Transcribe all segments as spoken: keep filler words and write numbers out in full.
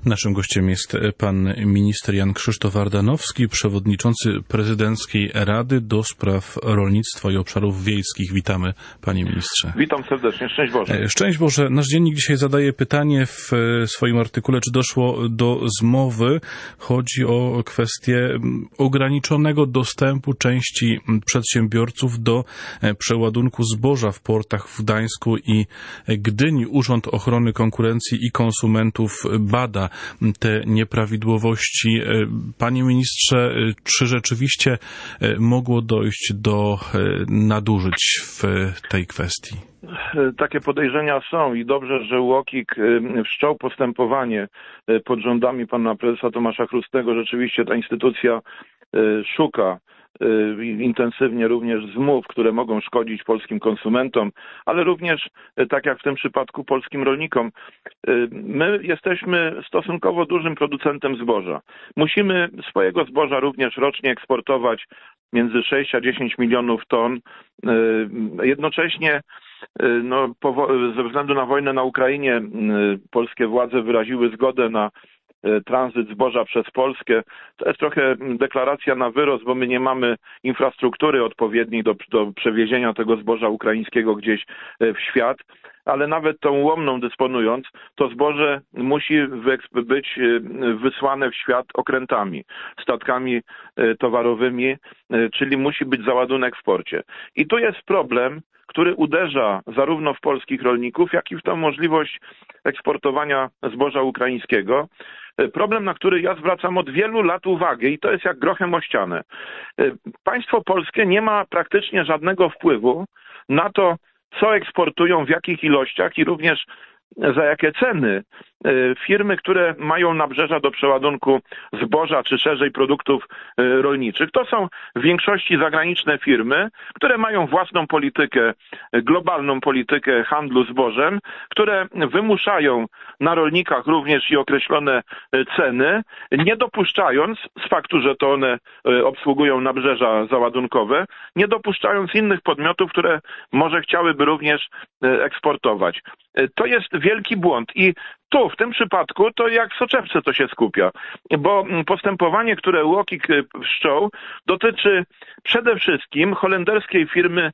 Naszym gościem jest pan minister Jan Krzysztof Ardanowski, przewodniczący Prezydenckiej Rady do Spraw Rolnictwa i Obszarów Wiejskich. Witamy, panie ministrze. Witam serdecznie. Szczęść Boże. Szczęść Boże. Nasz dziennik dzisiaj zadaje pytanie w swoim artykule, czy doszło do zmowy. Chodzi o kwestię ograniczonego dostępu części przedsiębiorców do przeładunku zboża w portach w Gdańsku i Gdyni. Urząd Ochrony Konkurencji i Konsumentów bada te nieprawidłowości. Panie ministrze, czy rzeczywiście mogło dojść do nadużyć w tej kwestii? Takie podejrzenia są i dobrze, że UOKiK wszczął postępowanie pod rządami pana prezesa Tomasza Chrustego. Rzeczywiście ta instytucja szuka intensywnie również zmów, które mogą szkodzić polskim konsumentom, ale również, tak jak w tym przypadku, polskim rolnikom. My jesteśmy stosunkowo dużym producentem zboża. Musimy swojego zboża również rocznie eksportować między sześć a dziesięć milionów ton. Jednocześnie no, ze względu na wojnę na Ukrainie polskie władze wyraziły zgodę na tranzyt zboża przez Polskę. To jest trochę deklaracja na wyrost, bo my nie mamy infrastruktury odpowiedniej do, do przewiezienia tego zboża ukraińskiego gdzieś w świat, ale nawet tą łomną dysponując, to zboże musi być wysłane w świat okrętami, statkami towarowymi, czyli musi być załadunek w porcie. I tu jest problem, który uderza zarówno w polskich rolników, jak i w tą możliwość eksportowania zboża ukraińskiego. Problem, na który ja zwracam od wielu lat uwagę i to jest jak grochem o ścianę. Państwo polskie nie ma praktycznie żadnego wpływu na to, co eksportują, w jakich ilościach i również za jakie ceny firmy, które mają nabrzeża do przeładunku zboża, czy szerzej produktów rolniczych. To są w większości zagraniczne firmy, które mają własną politykę, globalną politykę handlu zbożem, które wymuszają na rolnikach również i określone ceny, nie dopuszczając, z faktu, że to one obsługują nabrzeża załadunkowe, nie dopuszczając innych podmiotów, które może chciałyby również eksportować. To jest wielki błąd i tu, w tym przypadku, to jak w soczewce to się skupia, bo postępowanie, które UOKiK wszczął, dotyczy przede wszystkim holenderskiej firmy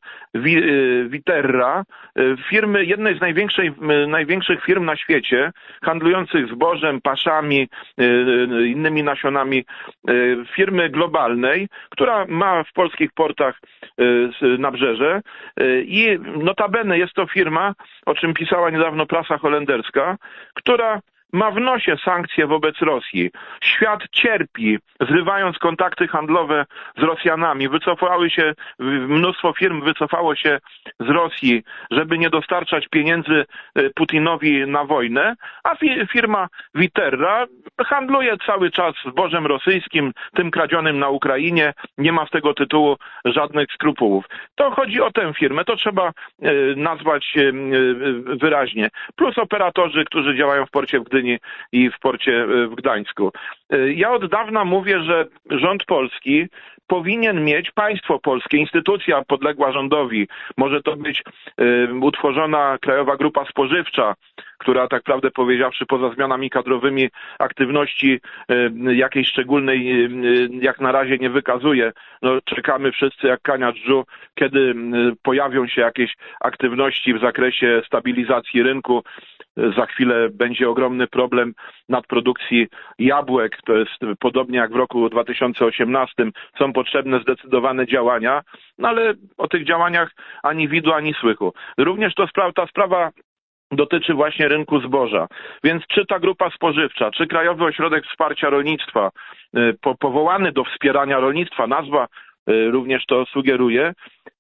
Viterra, firmy, jednej z największych, największych firm na świecie, handlujących zbożem, paszami, innymi nasionami, firmy globalnej, która ma w polskich portach nabrzeże i notabene jest to firma, o czym pisała niedawno prasa holenderska, która ma w nosie sankcje wobec Rosji. Świat cierpi, zrywając kontakty handlowe z Rosjanami. Wycofały się, mnóstwo firm wycofało się z Rosji, żeby nie dostarczać pieniędzy Putinowi na wojnę, a firma Viterra handluje cały czas zbożem rosyjskim, tym kradzionym na Ukrainie, nie ma z tego tytułu żadnych skrupułów. To chodzi o tę firmę, to trzeba nazwać wyraźnie. Plus operatorzy, którzy działają w porcie w Gdyni i w porcie w Gdańsku. Ja od dawna mówię, że rząd polski powinien mieć, państwo polskie, instytucja podległa rządowi, może to być y, utworzona Krajowa Grupa Spożywcza, która tak prawdę powiedziawszy poza zmianami kadrowymi aktywności y, jakiejś szczególnej y, jak na razie nie wykazuje. No, czekamy wszyscy jak kania dżdżu, kiedy y, pojawią się jakieś aktywności w zakresie stabilizacji rynku. Za chwilę będzie ogromny problem nadprodukcji jabłek. To jest podobnie jak w roku dwa tysiące osiemnastym. Są potrzebne zdecydowane działania, no ale o tych działaniach ani widu, ani słychu. Również to sprawa, ta sprawa dotyczy właśnie rynku zboża. Więc czy ta grupa spożywcza, czy Krajowy Ośrodek Wsparcia Rolnictwa, po, powołany do wspierania rolnictwa, nazwa również to sugeruje,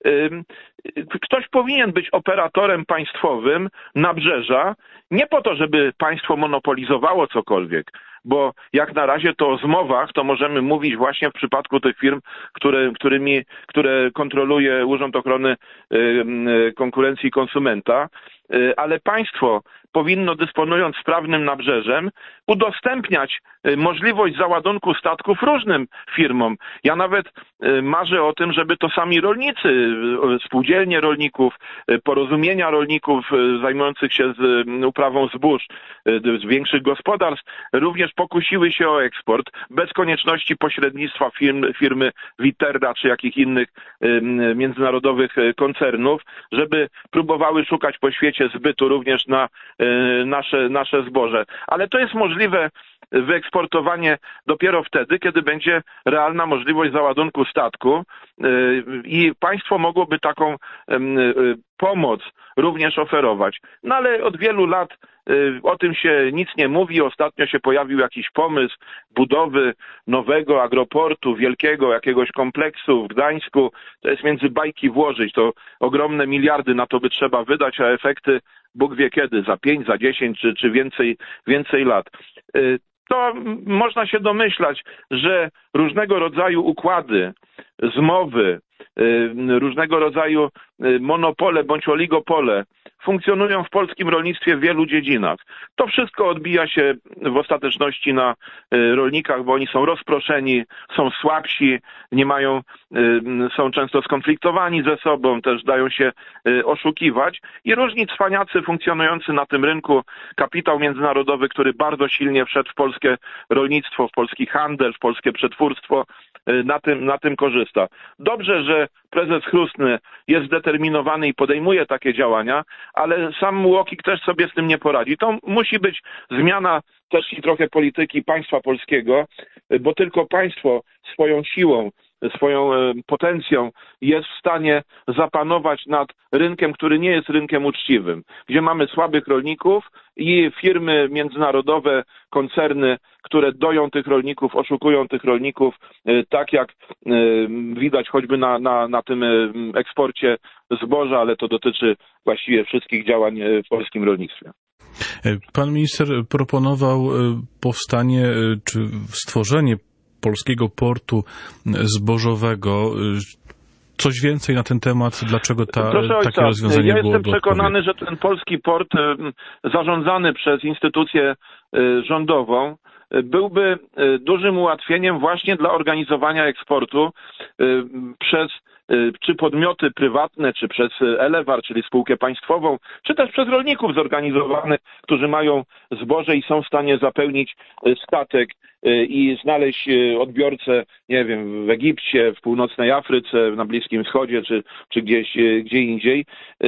ktoś powinien być operatorem państwowym nabrzeża, nie po to, żeby państwo monopolizowało cokolwiek, bo jak na razie to o zmowach to możemy mówić właśnie w przypadku tych firm, które, którymi, które kontroluje Urząd Ochrony Konkurencji i Konsumenta. ale państwo powinno, dysponując sprawnym nabrzeżem, udostępniać możliwość załadunku statków różnym firmom. Ja nawet marzę o tym, żeby to sami rolnicy, spółdzielnie rolników, porozumienia rolników zajmujących się z uprawą zbóż z większych gospodarstw również pokusiły się o eksport bez konieczności pośrednictwa firm, firmy Viterra czy jakich innych międzynarodowych koncernów, żeby próbowały szukać po świecie zbytu również na nasze, nasze zboże. Ale to jest możliwe wyeksportowanie dopiero wtedy, kiedy będzie realna możliwość załadunku statku i państwo mogłoby taką pomoc również oferować. No ale od wielu lat o tym się nic nie mówi. Ostatnio się pojawił jakiś pomysł budowy nowego agroportu, wielkiego jakiegoś kompleksu w Gdańsku. To jest między bajki włożyć. To ogromne miliardy na to by trzeba wydać, a efekty Bóg wie kiedy, za pięć, za dziesięć czy, czy więcej, więcej lat. To można się domyślać, że różnego rodzaju układy, zmowy, różnego rodzaju monopole bądź oligopole funkcjonują w polskim rolnictwie w wielu dziedzinach. To wszystko odbija się w ostateczności na rolnikach, bo oni są rozproszeni, są słabsi, nie mają, są często skonfliktowani ze sobą, też dają się oszukiwać i różni cwaniacy funkcjonujący na tym rynku, kapitał międzynarodowy, który bardzo silnie wszedł w polskie rolnictwo, w polski handel, w polskie przetwórstwo, na tym, na tym korzysta. Dobrze, że prezes Chrustny jest zdeterminowany i podejmuje takie działania, ale sam UOKiK też sobie z tym nie poradzi. To musi być zmiana też i trochę polityki państwa polskiego, bo tylko państwo swoją siłą, swoją potencją jest w stanie zapanować nad rynkiem, który nie jest rynkiem uczciwym, gdzie mamy słabych rolników i firmy międzynarodowe, koncerny, które doją tych rolników, oszukują tych rolników, tak jak widać choćby na, na, na tym eksporcie zboża, ale to dotyczy właściwie wszystkich działań w polskim rolnictwie. Pan minister proponował powstanie czy stworzenie polskiego portu zbożowego. Coś więcej na ten temat? Dlaczego ta, Proszę ojca, takie rozwiązanie ja byłoby jestem przekonany, odpowiednie? Że ten polski port zarządzany przez instytucję rządową byłby dużym ułatwieniem właśnie dla organizowania eksportu przez czy podmioty prywatne, czy przez Elewar, czyli spółkę państwową, czy też przez rolników zorganizowanych, którzy mają zboże i są w stanie zapełnić statek i znaleźć odbiorcę, nie wiem, w Egipcie, w północnej Afryce, na Bliskim Wschodzie, czy, czy gdzieś gdzie indziej.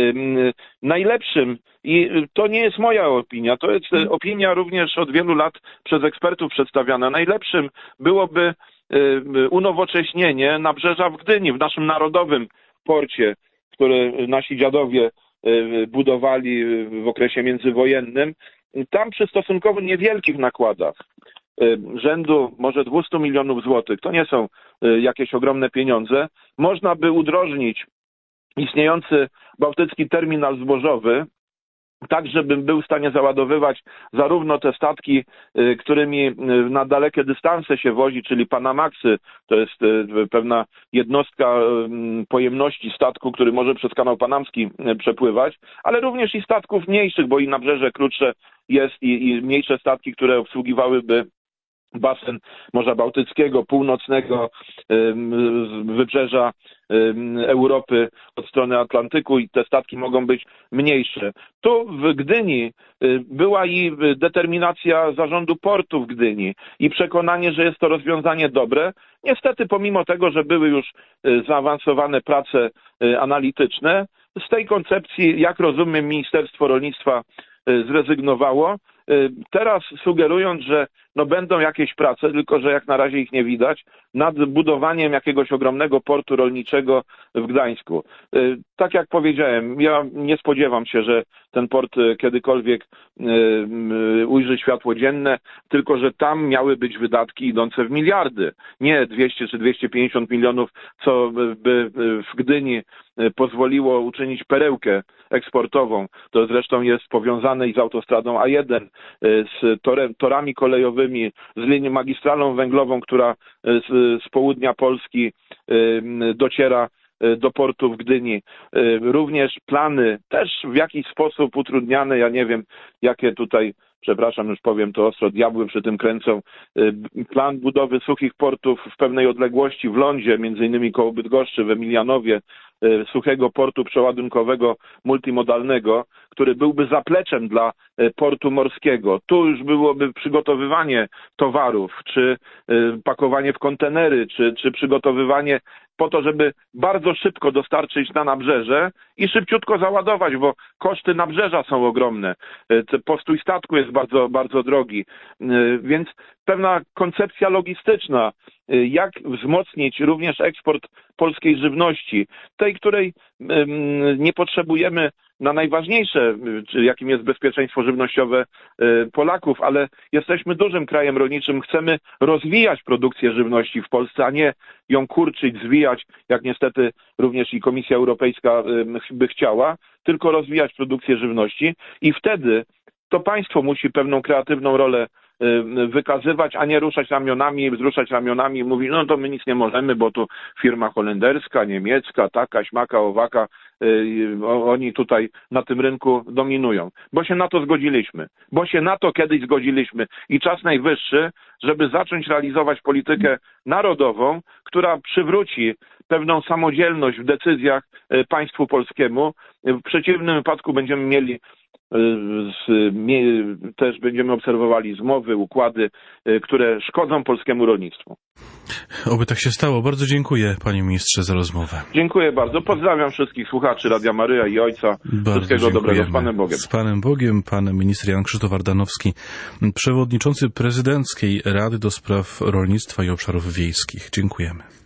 Najlepszym, i to nie jest moja opinia, to jest opinia również od wielu lat przez ekspertów przedstawiana, najlepszym byłoby unowocześnienie nabrzeża w Gdyni, w naszym narodowym porcie, który nasi dziadowie budowali w okresie międzywojennym. Tam przy stosunkowo niewielkich nakładach, rzędu może dwieście milionów złotych, to nie są jakieś ogromne pieniądze, można by udrożnić istniejący bałtycki terminal zbożowy, tak żeby był w stanie załadowywać zarówno te statki, którymi na dalekie dystanse się wozi, czyli Panamaxy, to jest pewna jednostka pojemności statku, który może przez kanał panamski przepływać, ale również i statków mniejszych, bo i nabrzeże krótsze jest i, i mniejsze statki, które obsługiwałyby basen Morza Bałtyckiego, północnego wybrzeża Europy od strony Atlantyku i te statki mogą być mniejsze. Tu w Gdyni była i determinacja zarządu portu w Gdyni i przekonanie, że jest to rozwiązanie dobre. Niestety pomimo tego, że były już zaawansowane prace analityczne, z tej koncepcji, jak rozumiem, Ministerstwo Rolnictwa zrezygnowało. Teraz sugerując, że no będą jakieś prace, tylko że jak na razie ich nie widać, nad budowaniem jakiegoś ogromnego portu rolniczego w Gdańsku. Tak jak powiedziałem, ja nie spodziewam się, że ten port kiedykolwiek ujrzy światło dzienne, tylko że tam miały być wydatki idące w miliardy, nie dwieście czy dwieście pięćdziesiąt milionów, co by w Gdyni pozwoliło uczynić perełkę eksportową. To zresztą jest powiązane i z autostradą A jeden, z torem, torami kolejowymi, z linią magistralną węglową, która z, z południa Polski dociera do portu w Gdyni. Również plany też w jakiś sposób utrudniane, ja nie wiem, jakie tutaj, przepraszam, już powiem to ostro, diabły przy tym kręcą, plan budowy suchich portów w pewnej odległości w lądzie, między innymi koło Bydgoszczy, w Emilianowie, suchego portu przeładunkowego multimodalnego, który byłby zapleczem dla portu morskiego. Tu już byłoby przygotowywanie towarów, czy pakowanie w kontenery, czy, czy przygotowywanie po to, żeby bardzo szybko dostarczyć na nabrzeże i szybciutko załadować, bo koszty nabrzeża są ogromne. Postój statku jest bardzo, bardzo drogi. Więc pewna koncepcja logistyczna, jak wzmocnić również eksport polskiej żywności, tej, której nie potrzebujemy na najważniejsze, jakim jest bezpieczeństwo żywnościowe Polaków, ale jesteśmy dużym krajem rolniczym, chcemy rozwijać produkcję żywności w Polsce, a nie ją kurczyć, zwijać, jak niestety również i Komisja Europejska by chciała, tylko rozwijać produkcję żywności i wtedy to państwo musi pewną kreatywną rolę wykazywać, a nie ruszać ramionami, wzruszać ramionami i mówić, no to my nic nie możemy, bo tu firma holenderska, niemiecka, taka, śmaka, owaka, yy, oni tutaj na tym rynku dominują. Bo się na to zgodziliśmy. Bo się na to kiedyś zgodziliśmy. I czas najwyższy, żeby zacząć realizować politykę narodową, która przywróci pewną samodzielność w decyzjach państwu polskiemu. W przeciwnym wypadku będziemy mieli Z, mie, też będziemy obserwowali zmowy, układy, które szkodzą polskiemu rolnictwu. Oby tak się stało. Bardzo dziękuję, panie ministrze, za rozmowę. Dziękuję bardzo. Pozdrawiam wszystkich słuchaczy Radia Maryja i ojca. Bardzo Wszystkiego dobrego. Z Panem Bogiem. Z Panem Bogiem, pan minister Jan Krzysztof Ardanowski, przewodniczący prezydenckiej Rady do Spraw Rolnictwa i Obszarów Wiejskich. Dziękujemy.